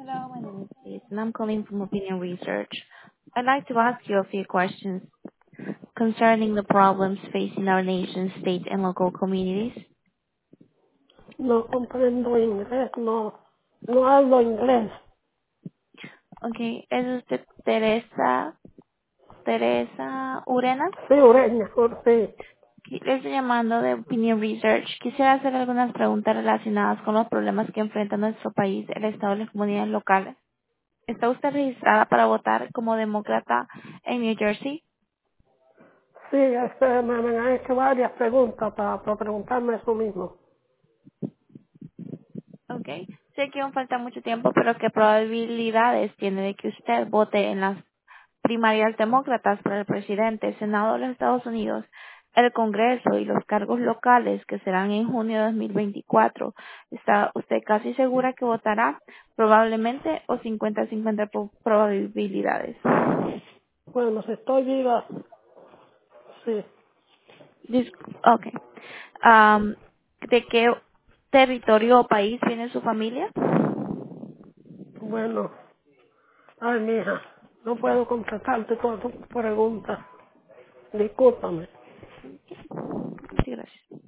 Hello, my name is Kate, and I'm calling from Opinion Research. I'd like to ask you a few questions concerning the problems facing our nation, state, and local communities. No comprendo inglés, no hablo inglés. Okay, ¿es usted Teresa Urena? Sí, ureña, sí. Le estoy llamando de Opinion Research. Quisiera hacer algunas preguntas relacionadas con los problemas que enfrenta nuestro país, el Estado y las comunidades locales. ¿Está usted registrada para votar como demócrata en New Jersey? Sí, me han hecho varias preguntas para preguntarme eso mismo. Okay. Sé que aún falta mucho tiempo, pero ¿qué probabilidades tiene de que usted vote en las primarias demócratas para el presidente, Senado de los Estados Unidos, el Congreso y los cargos locales que serán en junio de 2024? ¿Está usted casi segura que votará? Probablemente o 50-50 probabilidades. Bueno, si estoy viva, sí. Okay. Am, ¿De qué territorio o país viene su familia? Bueno, ay, mija, no puedo contestarte todas tus preguntas. Discúlpame. Sí, gracias.